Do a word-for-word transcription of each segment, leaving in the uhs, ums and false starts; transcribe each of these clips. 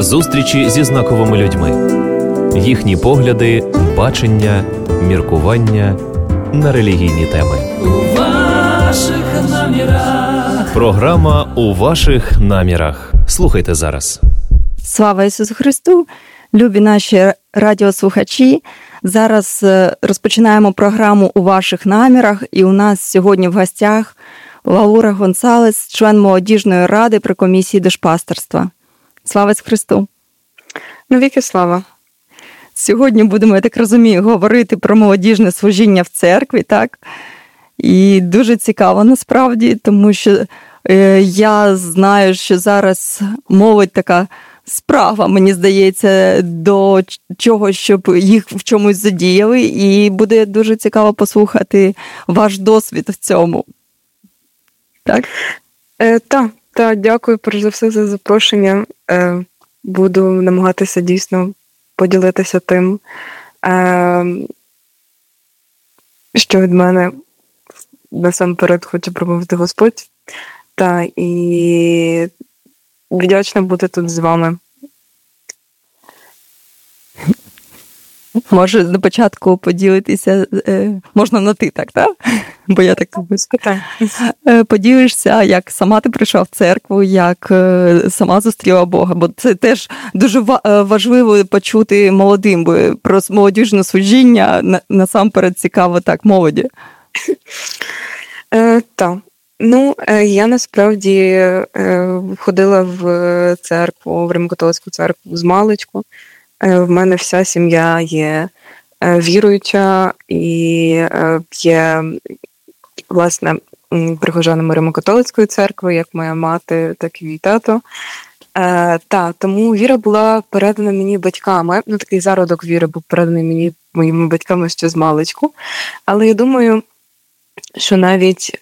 Зустрічі зі знаковими людьми. Їхні погляди, бачення, міркування на релігійні теми. У ваших намірах. Програма «У ваших намірах». Слухайте зараз. Слава Ісусу Христу! Любі наші радіослухачі! Зараз розпочинаємо програму «У ваших намірах». І у нас сьогодні в гостях Лаура Гонсалес, член молодіжної ради при комісії душпастерства. Слава Ісусу Христу! Навіки слава! Сьогодні будемо, я так розумію, говорити про молодіжне служіння в церкві, так? І дуже цікаво насправді, тому що е, я знаю, що зараз молодь така справа, мені здається, до чого, щоб їх в чомусь задіяли, і буде дуже цікаво послухати ваш досвід в цьому. Так? Е, та, та, дякую, перш за все, за запрошення. Е, буду намагатися дійсно поділитися тим, е, що від мене насамперед хоче промовити Господь. Та, і вдячна бути тут з вами. Може, на початку поділитися, е, можна на ти, так, так? Бо я так спитаю. Поділишся, як сама ти прийшла в церкву, як е, сама зустріла Бога, бо це теж дуже важливо почути молодим, бо про молодіжне служіння на, насамперед цікаво так молоді. Е, так. Ну, я насправді е, ходила в церкву, в Римо-католицьку церкву з маличку. В мене вся сім'я є віруюча і є, власне, прихожанами Римо-католицької церкви, як моя мати, так і мій тато. Та, тому віра була передана мені батьками, ну такий зародок віри був переданий мені моїми батьками ще з маличку. Але я думаю, що навіть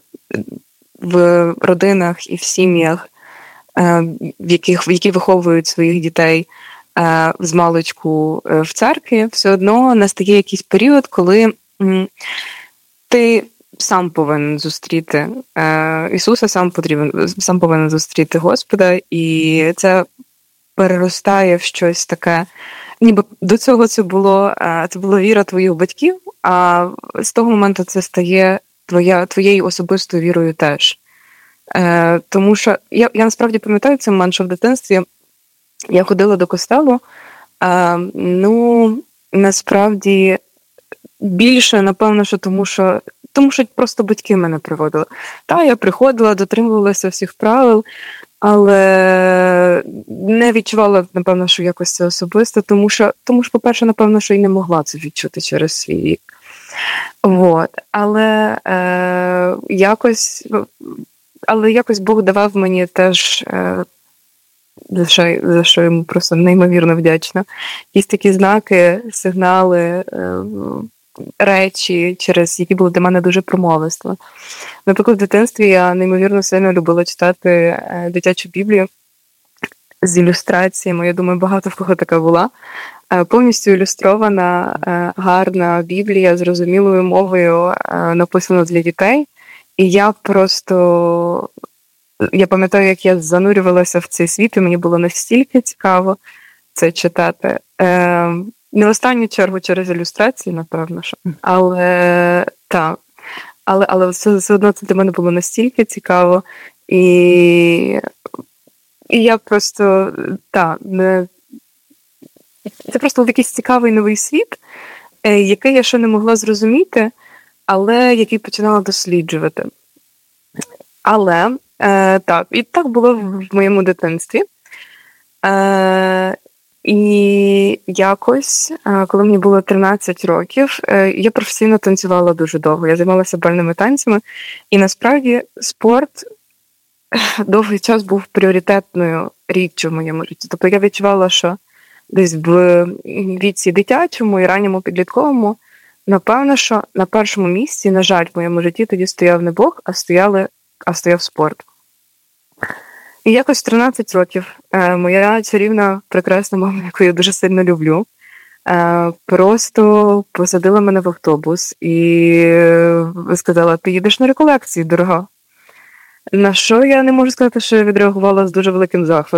в родинах і в сім'ях, в яких, в які виховують своїх дітей з маличку в церкві, все одно настає якийсь період, коли ти сам повинен зустріти Ісуса, сам потрібен, сам повинен зустріти Господа, і це переростає в щось таке. Ніби до цього це було, це була віра твоїх батьків, а з того моменту це стає твоя, твоєю особистою вірою теж. Тому що я, я насправді пам'ятаю цей момент, що в дитинстві я ходила до костелу, а, ну, насправді, більше, напевно, що тому, що тому що просто батьки мене приводили. Та, я приходила, дотримувалася всіх правил, але не відчувала, напевно, що якось це особисто, тому що, тому що, по-перше, напевно, що і не могла це відчути через свій вік. Вот. Але е, якось, але якось Бог давав мені теж е, За що, за що йому просто неймовірно вдячна. Якісь такі знаки, сигнали, речі, через які були для мене дуже промовисто. Наприклад, в дитинстві я неймовірно сильно любила читати дитячу Біблію з ілюстраціями. Я думаю, багато в кого така була. Повністю ілюстрована, гарна Біблія, зрозумілою мовою, написана для дітей. І я просто... Я пам'ятаю, як я занурювалася в цей світ, і мені було настільки цікаво це читати. Е, не в останню чергу через ілюстрації, напевно, що. Але так. Але, але все, все одно це для мене було настільки цікаво. І, і я просто, так, не... це просто був якийсь цікавий новий світ, е, який я ще не могла зрозуміти, але який починала досліджувати. Але Е, так, і так було в моєму дитинстві. Е, і якось, е, коли мені було тринадцять років, е, я професійно танцювала дуже довго. Я займалася бальними танцями. І насправді спорт довгий час був пріоритетною річчю в моєму житті. Тобто я відчувала, що десь в віці дитячому і ранньому підлітковому, напевно, що на першому місці, на жаль, в моєму житті тоді стояв не Бог, а стояли а стояв спорт. І якось в тринадцять років е, моя чарівна, прекрасна мама, яку я дуже сильно люблю, е, просто посадила мене в автобус і сказала: ти їдеш на реколекції, дорога. На що я не можу сказати, що я відреагувала з дуже великим захватом.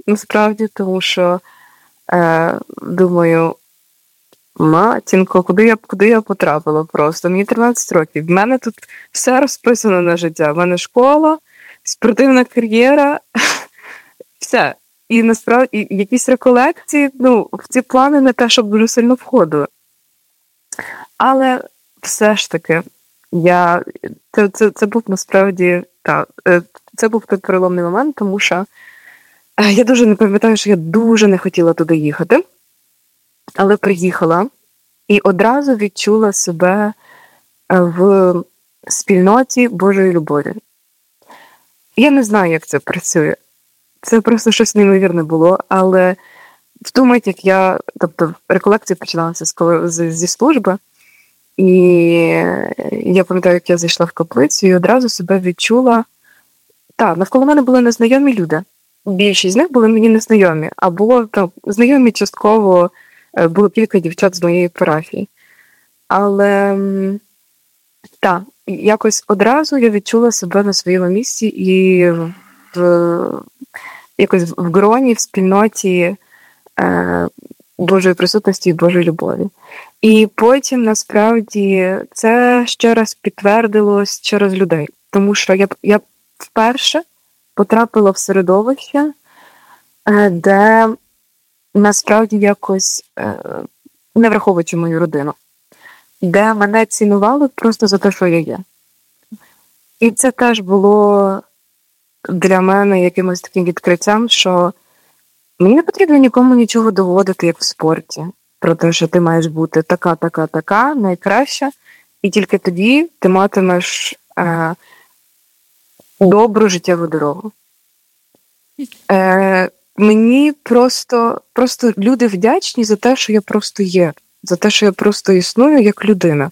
насправді, тому що е, думаю, матінко, куди я, куди я потрапила просто? Мені тринадцять років. В мене тут все розписано на життя. В мене школа, спортивна кар'єра, все. І насправді і якісь реколекції, ну, в ці плани не те, щоб дуже сильно входили. Але все ж таки, я, це, це, це був насправді, так, це був той переломний момент, тому що я дуже не пам'ятаю, що я дуже не хотіла туди їхати, але приїхала і одразу відчула себе в спільноті Божої любові. Я не знаю, як це працює. Це просто щось неймовірне було, але в ту мить, як я, тобто реколекція починалася з, зі служби, і я пам'ятаю, як я зайшла в каплицю і одразу себе відчула, так, навколо мене були незнайомі люди. Більшість з них були мені незнайомі, а було там знайомі частково, було кілька дівчат з моєї парафії. Але так, якось одразу я відчула себе на своєму місці і в, якось в гроні, в спільноті е, Божої присутності і Божої любові. І потім, насправді, це ще раз підтвердилось через людей. Тому що я, я вперше потрапила в середовище, е, де насправді якось, е, не враховуючи мою родину, де мене цінували просто за те, що я є. І це теж було для мене якимось таким відкриттям, що мені не потрібно нікому нічого доводити, як в спорті, про те, що ти маєш бути така, така, така, найкраща, і тільки тоді ти матимеш е, добру життєву дорогу. Е, мені просто, просто люди вдячні за те, що я просто є, за те, що я просто існую як людина.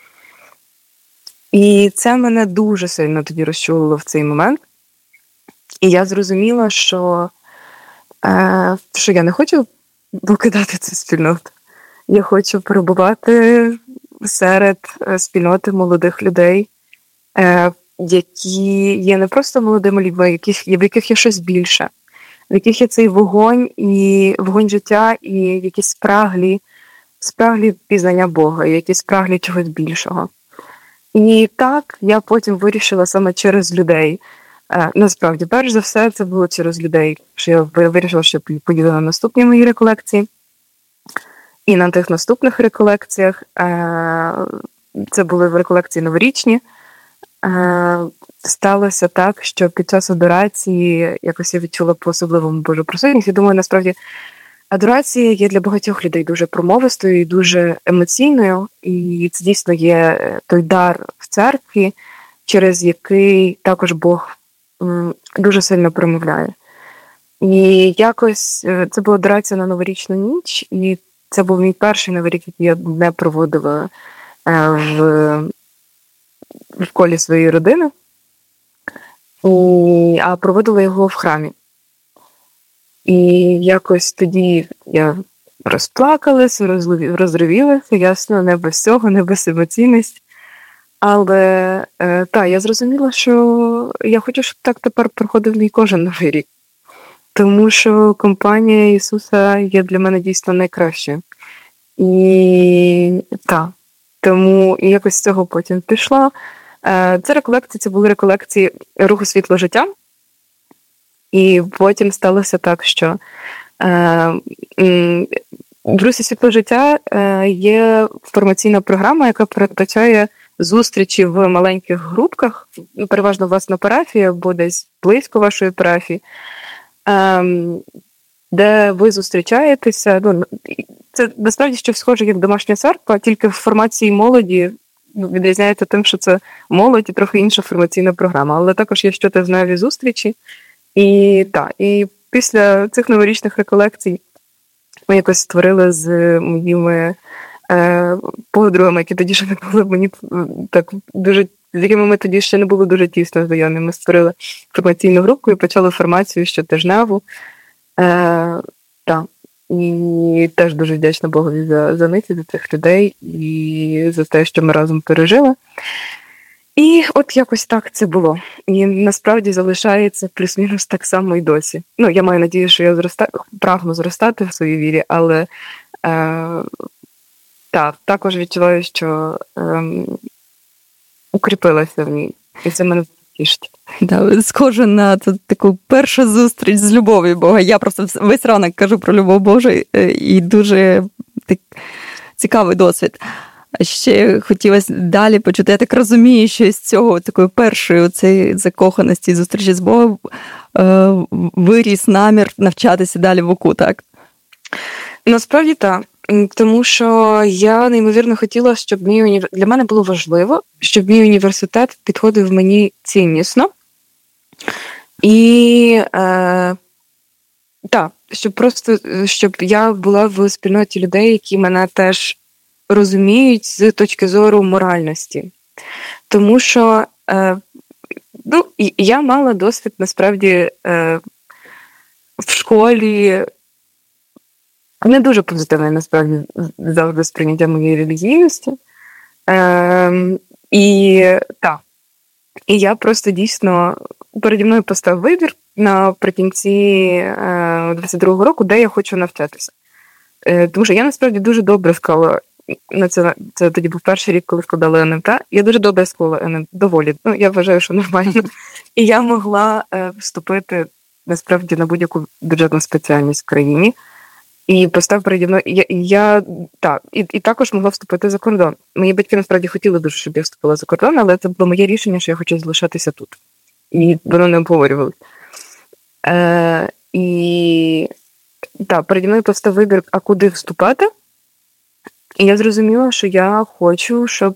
І це мене дуже сильно тоді розчулило в цей момент. І я зрозуміла, що, е, що я не хочу покидати цю спільноту. Я хочу перебувати серед спільноти молодих людей, е, які є не просто молодими людьми, яких, в яких є щось більше, в яких є цей вогонь, і вогонь життя, і якісь спраглі, спраглі пізнання Бога, і якісь спраглі чогось більшого. І так я потім вирішила саме через людей. Насправді, перш за все, це було через людей, що я вирішила, що я поїду на наступні мої реколекції. І на тих наступних реколекціях, це були реколекції новорічні, сталося так, що під час адорації якось я відчула по-особливому Божу присутність. Я думаю, насправді, адорація є для багатьох людей дуже промовистою і дуже емоційною, і це дійсно є той дар в церкві, через який також Бог дуже сильно промовляє. І якось це була адорація на новорічну ніч, і це був мій перший новий рік, який я не проводила в, в колі своєї родини, і, а проводила його в храмі. І якось тоді я розплакалася, розривілася, ясно, не без цього, не без емоційності. Але, е, так, я зрозуміла, що я хочу, щоб так тепер проходив мій кожен новий рік. Тому що компанія Ісуса є для мене дійсно найкращою. І так, тому і якось з цього потім пішла. Е, це реколекції, це були реколекції руху світло життя. І потім сталося так, що е, в русі світло життя е, є формаційна програма, яка передбачає зустрічі в маленьких групках, переважно у вас на парафії або десь близько вашої парафії, е, де ви зустрічаєтеся. Ну, це насправді щось схоже, як домашня церква, тільки в формації молоді відрізняється тим, що це молодь і трохи інша формаційна програма. Але також є щотижневі зустрічі. І так, і після цих новорічних реколекцій ми якось створили з моїми е, подругами, які тоді ще не були мені так дуже, з якими ми тоді ще не були дуже тісно знайомі. Ми створили формаційну групу і почали формацію щотижневу. Е, так. І теж дуже вдячна Богові за, за них, за цих людей і за те, що ми разом пережили. І от якось так це було. І насправді залишається плюс-мінус так само і досі. Ну, я маю надію, що я зроста... прагну зростати в своїй вірі, але е... так, також відчуваю, що е... укріпилася в ній. І це мене тішить. Да, схоже на таку першу зустріч з любов'ю Бога. Я просто весь ранок кажу про любов Божу, і дуже так, цікавий досвід. А ще хотілося далі почути. Я так розумію, що з цього такої першої цієї закоханості, зустрічі з Богом е, виріс намір навчатися далі в УКУ, так? Насправді так. Тому що я неймовірно хотіла, щоб мій універ... для мене було важливо, щоб мій університет підходив мені ціннісно. І е, так, щоб просто щоб я була в спільноті людей, які мене теж розуміють з точки зору моральності. Тому що е, ну, я мала досвід, насправді, е, в школі не дуже позитивне, насправді, завжди сприйняття моєї релігійності. Е, і так. І я просто дійсно переді мною постав вибір наприкінці е, двадцять другого року, де я хочу навчатися. Е, тому що я насправді дуже добре склала на це, це тоді був перший рік, коли складала ен ем те. Я дуже добре склала ен ем те, доволі. Ну, я вважаю, що нормально. І я могла е, вступити насправді на будь-яку бюджетну спеціальність в країні. І постав переді мною, я, я так, і, і також могла вступити за кордон. Мої батьки насправді хотіли дуже, щоб я вступила за кордон, але це було моє рішення, що я хочу залишатися тут. І воно не обговорювалося. Е, і так, переді мною постав вибір, а куди вступати. І я зрозуміла, що я хочу, щоб,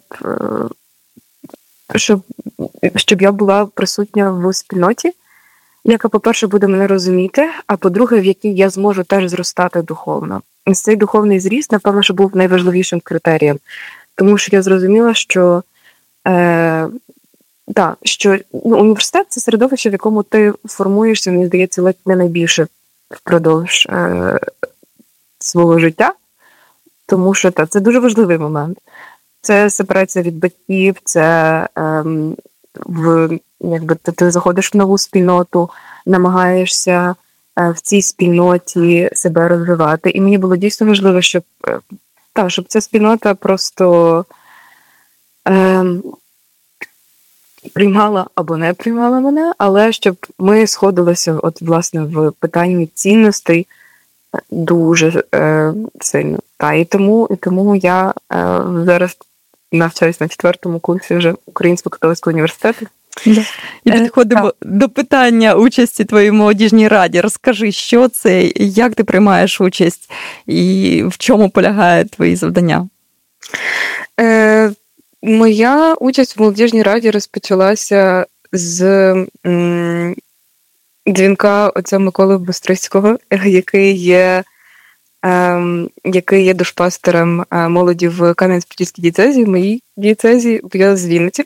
щоб, щоб я була присутня в спільноті, яка, по-перше, буде мене розуміти, а по-друге, в якій я зможу теж зростати духовно. І цей духовний зріст, напевно, що був найважливішим критерієм. Тому що я зрозуміла, що, е, да, що ну, університет – це середовище, в якому ти формуєшся, мені здається, ледь не найбільше впродовж е, свого життя. Тому що та, це дуже важливий момент. Це сепарація від батьків, це ем, в, якби, ти, ти заходиш в нову спільноту, намагаєшся е, в цій спільноті себе розвивати. І мені було дійсно важливо, щоб, е, та, щоб ця спільнота просто ем, приймала або не приймала мене, але щоб ми сходилися от, власне, в питанні цінностей дуже е, сильно. Та, і, тому, і тому я е, зараз навчаюсь на четвертому курсі вже Українського католицького університету. Да. І підходимо е, до питання участі в твоїй молодіжній раді. Розкажи, що це, як ти приймаєш участь і в чому полягають твої завдання? Е, моя участь в молодіжній раді розпочалася з м, дзвінка отця Миколи Бистрицького, який є Ем, який є душпастером е, молоді в Кам'янець-Подільській дієцезі, в моїй дієцезі, я з Вінниці.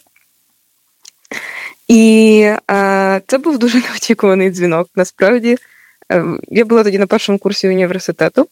І е, це був дуже неочікуваний дзвінок. Насправді, е, я була тоді на першому курсі університету.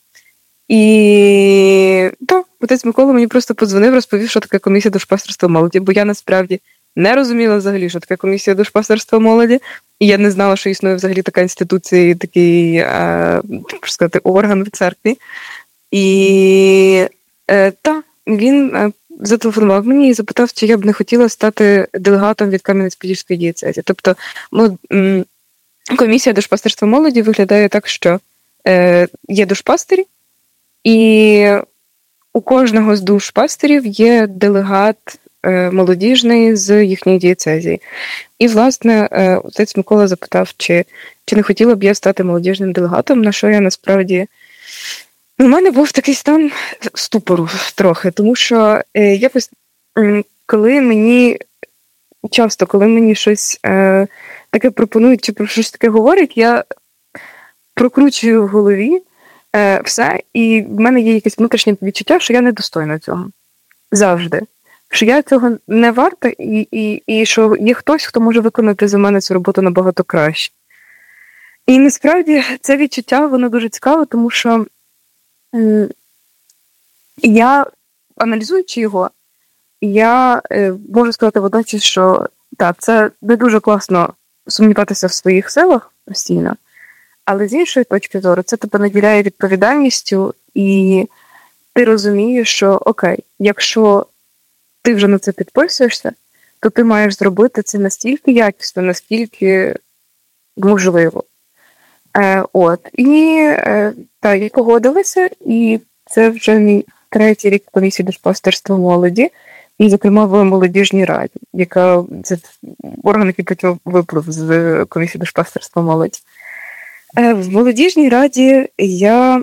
І так, отець Микола мені просто подзвонив, розповів, що таке комісія душпастерства молоді, бо я насправді не розуміла взагалі, що таке комісія душпастерства молоді, і я не знала, що існує взагалі така інституція, такий, е, що сказати, орган в церкві. І е, так, він е, зателефонував мені і запитав, чи я б не хотіла стати делегатом від Кам'янець-Подільської дієцезі. Тобто, ну, м, комісія душпастерства молоді виглядає так, що е, є душпастері, і у кожного з душпастерів є делегат молодіжний з їхньої дієцезії. І, власне, отець Микола запитав, чи, чи не хотіла б я стати молодіжним делегатом, на що я насправді... У мене був такий стан ступору трохи, тому що е, якось, коли мені, часто, коли мені щось е, таке пропонують, чи про щось таке говорять, я прокручую в голові е, все, і в мене є якесь внутрішнє відчуття, що я недостойна цього. Завжди. Що я цього не варта, і, і, і що є хтось, хто може виконати за мене цю роботу набагато краще. І насправді це відчуття, воно дуже цікаве, тому що м- я, аналізуючи його, я е, можу сказати водночас, що так, це не дуже класно сумніватися в своїх силах постійно, але з іншої точки зору це тебе наділяє відповідальністю, і ти розумієш, що окей, якщо ти вже на це підписуєшся, то ти маєш зробити це настільки якісно, настільки можливо. Е, от. І е, так, я погодилася, і це вже мій третій рік комісії душпастерства молоді, і, зокрема, в молодіжній раді, яка це орган, який потім виплив з комісії душпастерства молоді. Е, в молодіжній раді я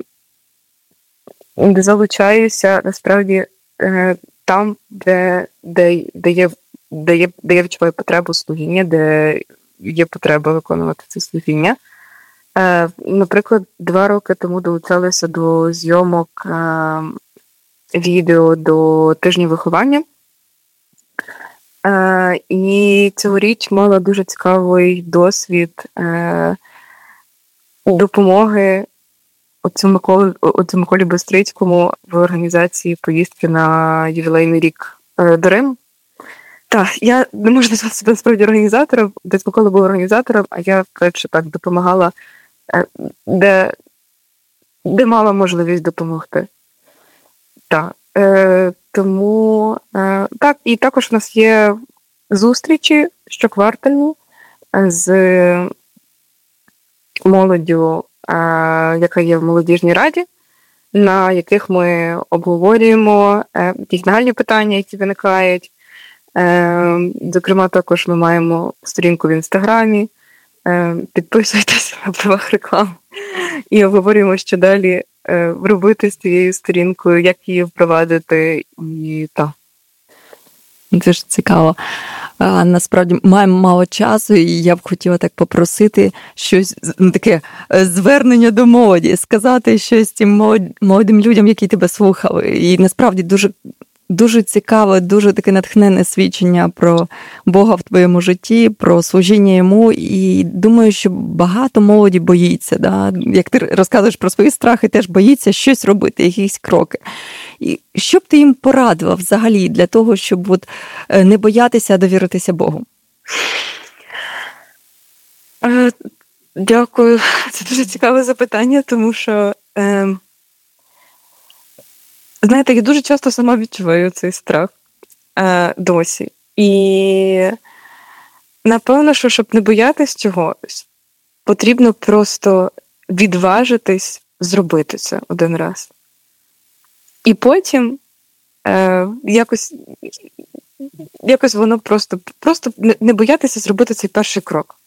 залучаюся, насправді, е, там, де, де, де, є, де, є, де я відчуваю потребу служіння, де є потреба виконувати це служіння. Е, наприклад, два роки тому долучалася до зйомок е, відео до тижня виховання. Е, і цьогоріч мала дуже цікавий досвід е, допомоги оцю Миколі, оцю Миколі Бистрицькому в організації поїздки на ювілейний рік е, до Риму. Так, я не можу назвати себе насправді організатором, десь Микола був організатором, а я, коротше, так, допомагала, е, де, де мала можливість допомогти. Так, е, тому, е, так, і також у нас є зустрічі щоквартальні з молоддю, е, яка є в молодіжній раді, на яких ми обговорюємо е, якісь нагальні питання, які виникають. Е, зокрема, також ми маємо сторінку в Інстаграмі. Е, підписуйтесь на правах реклами. І обговорюємо, що далі е, робити з цією сторінкою, як її впровадити. І так. Дуже цікаво. А, насправді маємо мало часу, і я б хотіла так попросити щось, ну, таке звернення до молоді, сказати щось тим молодим людям, які тебе слухали. І насправді дуже, дуже цікаве, дуже таке натхненне свідчення про Бога в твоєму житті, про служіння йому. І думаю, що багато молоді боїться. Да? Як ти розказуєш про свої страхи, теж боїться щось робити, якісь кроки. І що б ти їм порадила взагалі для того, щоб от не боятися, а довіритися Богу? Е, дякую. Це дуже цікаве запитання, тому що, е, знаєте, я дуже часто сама відчуваю цей страх е, досі. І напевно, що щоб не боятись чогось, потрібно просто відважитись зробити це один раз. І потім е, якось, якось воно просто, просто не боятися зробити цей перший крок.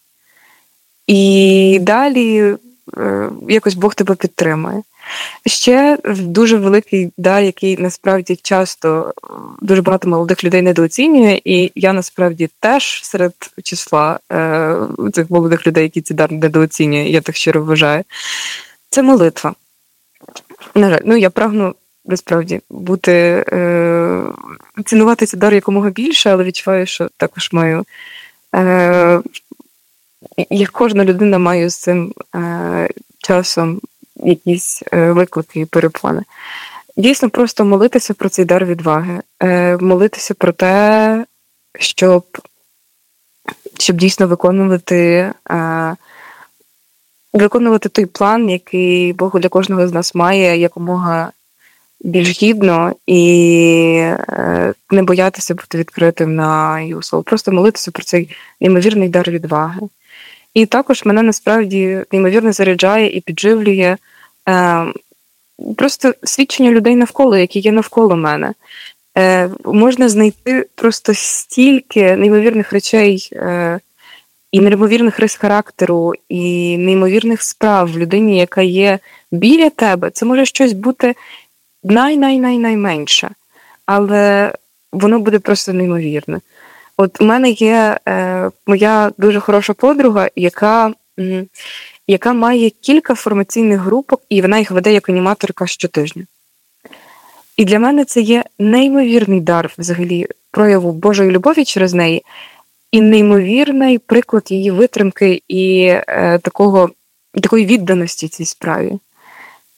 І далі е, якось Бог тебе підтримує. Ще дуже великий дар, який насправді часто дуже багато молодих людей недооцінює, і я насправді теж серед числа е, цих молодих людей, які ці дар недооцінює, я так щиро вважаю, це молитва. На жаль, ну я прагну насправді бути, е, цінувати цей дар якомога більше, але відчуваю, що також маю, е, як кожна людина, маю з цим е, часом якісь е, виклики і перепони. Дійсно, просто молитися про цей дар відваги, е, молитися про те, щоб, щоб дійсно виконувати, е, виконувати той план, який Бог для кожного з нас має, якомога більш гідно, і е, не боятися бути відкритим на його слово. Просто молитися про цей неймовірний дар відваги. І також мене насправді неймовірно заряджає і підживлює е, просто свідчення людей навколо, які є навколо мене. Е, можна знайти просто стільки неймовірних речей е, і неймовірних рис характеру, і неймовірних справ в людині, яка є біля тебе. Це може щось бути най-най-най-найменше, але воно буде просто неймовірне. От у мене є е, моя дуже хороша подруга, яка, м, яка має кілька формаційних групок, і вона їх веде як аніматорка щотижня. І для мене це є неймовірний дар взагалі прояву Божої любові через неї, і неймовірний приклад її витримки і е, такого, такої відданості цій справі.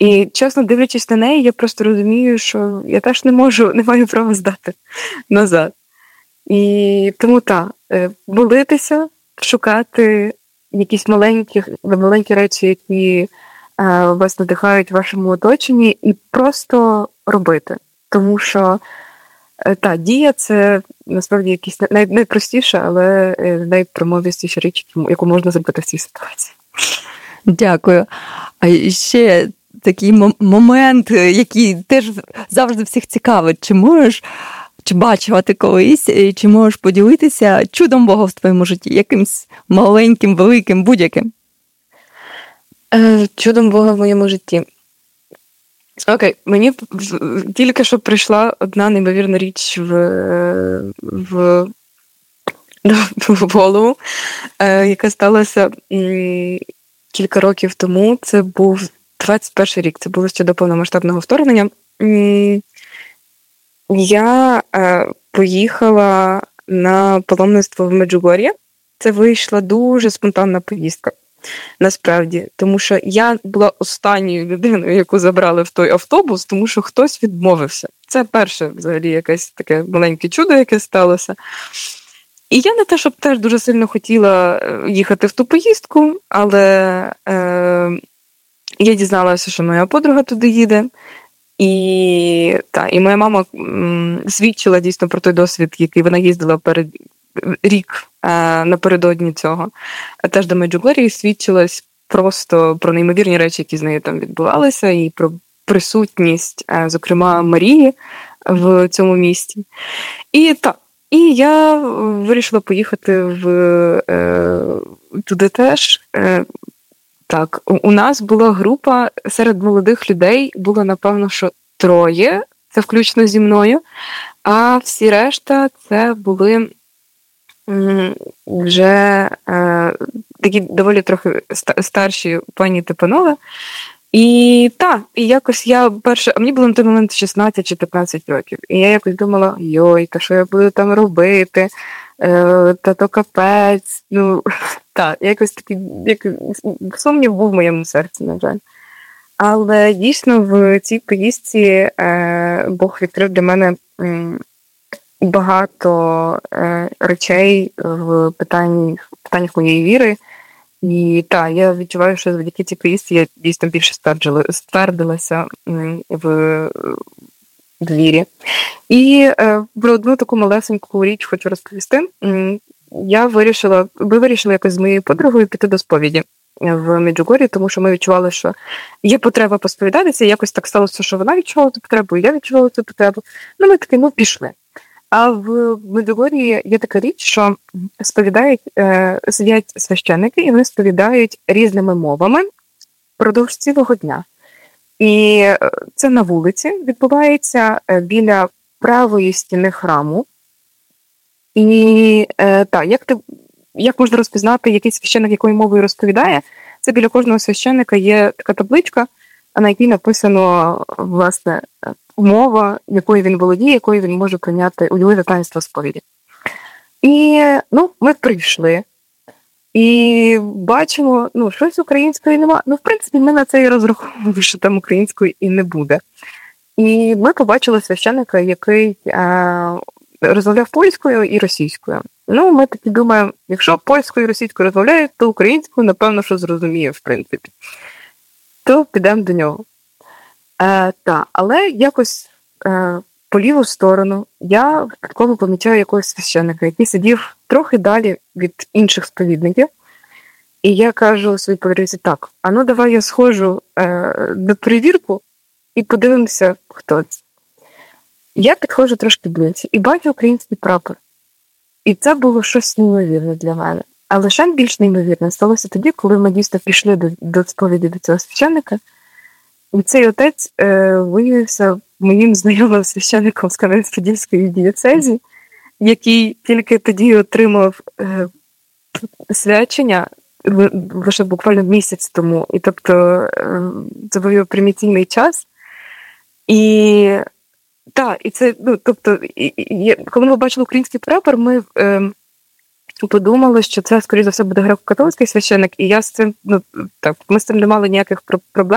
І, чесно, дивлячись на неї, я просто розумію, що я теж не можу, не маю права здати назад. І тому так, молитися, шукати якісь маленькі, маленькі речі, які е, вас надихають в вашому оточенні, і просто робити. Тому що е, та дія – це насправді якісь най, найпростіша, але найпромовистіша річ, яку можна зробити в цій ситуації. Дякую. А ще такий момент, який теж завжди всіх цікавить. Чи можеш, чи бачила ти колись, чи можеш поділитися чудом Бога в твоєму житті? Якимсь маленьким, великим, будь-яким? Е, чудом Бога в моєму житті. Окей, мені тільки що прийшла одна неймовірна річ в, в, в голову, е, яка сталася м, кілька років тому. Це був двадцять перший рік, це було ще до повномасштабного вторгнення. М, я е, поїхала на паломництво в Меджугор'я. Це вийшла дуже спонтанна поїздка. Насправді, тому що я була останньою людиною, яку забрали в той автобус, тому що хтось відмовився. Це перше, взагалі, якесь таке маленьке чудо, яке сталося. І я не те, щоб теж дуже сильно хотіла їхати в ту поїздку, але е, я дізналася, що моя подруга туди їде. І, та, і моя мама м, свідчила дійсно про той досвід, який вона їздила перед рік е, напередодні цього. Теж до Меджугор'ї свідчилась просто про неймовірні речі, які з нею там відбувалися, і про присутність, е, зокрема, Марії в цьому місті. І так, і я вирішила поїхати в, е, туди теж. Е, так, у, у нас була група серед молодих людей, було, напевно, що троє, це включно зі мною, а всі решта це були вже е, такі доволі трохи старші пані та панове. І так, і якось я перше, а мені було на той момент шістнадцять чи п'ятнадцять років. І я якось думала, йой, та що я буду там робити? Е, та то капець. Ну, так, якось такий як, сумнів був в моєму серці, на жаль. Але дійсно в цій поїздці е, Бог відкрив для мене м, багато е, речей в питанні, в питаннях моєї віри. І так, я відчуваю, що завдяки цій поїздці я дійсно більше ствердилася в, в вірі. І е, про одну таку малесеньку річ хочу розповісти. Я вирішила, ми вирішили якось з моєю подругою піти до сповіді в Меджугор'ї, тому що ми відчували, що є потреба посповідатися, і якось так сталося, що вона відчувала цю потребу, і я відчувала цю потребу. Ну, ми таки, ну, пішли. А в Меджугор'ї є така річ, що сповідають, е, сидять священники, і вони сповідають різними мовами впродовж цілого дня. І це на вулиці відбувається біля правої стіни храму. І е, так, як ти, як можна розпізнати, який священник якою мовою розповідає? Це біля кожного священника є така табличка, на якій написано, власне, мова, якою він володіє, якою він може прийняти уділити таїнство сповіді. І, ну, ми прийшли. І бачимо, ну, щось української нема. Ну, в принципі, ми на це і розраховували, що там української і не буде. І ми побачили священника, який е, розмовляв польською і російською. Ну, ми таки думаємо, якщо польською і російською розмовляють, то українською, напевно, що зрозуміє, в принципі. То підемо до нього. Е, та, але якось е, по ліву сторону я випадково помічаю якогось священника, який сидів трохи далі від інших сповідників. І я кажу своїй подрузі, так, а ну давай я схожу е, на перевірку і подивимося, хто це. Я підходжу трошки ближче і бачу український прапор. І це було щось неймовірне для мене. Але ще більш неймовірне сталося тоді, коли ми дійсно пішли до, до сповіді до цього священника. І цей отець е, виявився моїм знайомим священником з Кам'янець-Подільської дієцезії, який тільки тоді отримав е, свячення лише буквально місяць тому. І тобто е, це був його примітивний час. І так, і це, ну, тобто, і, і, коли ми бачили український прапор, ми е, подумали, що це, скоріше за все, буде греко-католицький священник, і я з цим, ну, так, ми з цим не мали ніяких проблем.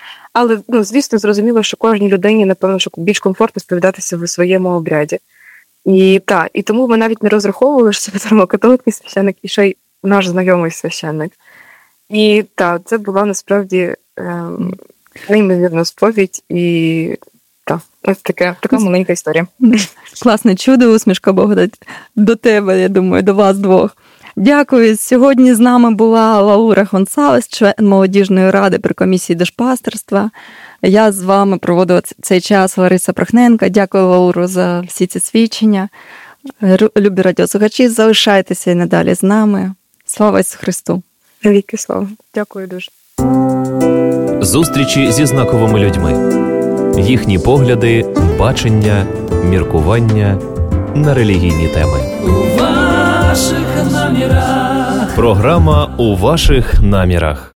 Але, ну, звісно, зрозуміло, що кожній людині, напевно, що більш комфортно сповідатися в своєму обряді. І так, і тому ми навіть не розраховували, що це римокатолицький священник і ще й наш знайомий священник. І так, це була насправді ем, неймовірна сповідь, і так, ось таке, така маленька історія. Класне чудо, усмішка Бога до тебе, я думаю, до вас двох. Дякую. Сьогодні з нами була Лаура Гонсалес, член молодіжної ради при комісії душпастерства. Я з вами проводила цей час, Лариса Прохненко. Дякую, Лауру, за всі ці свідчення. Любі радіослухачі, залишайтеся і надалі з нами. Слава Ісусу Христу! Віки слава! Дякую дуже! Зустрічі зі знаковими людьми. Їхні погляди, бачення, міркування на релігійні теми. У ваших намірах. Програма «У ваших намірах».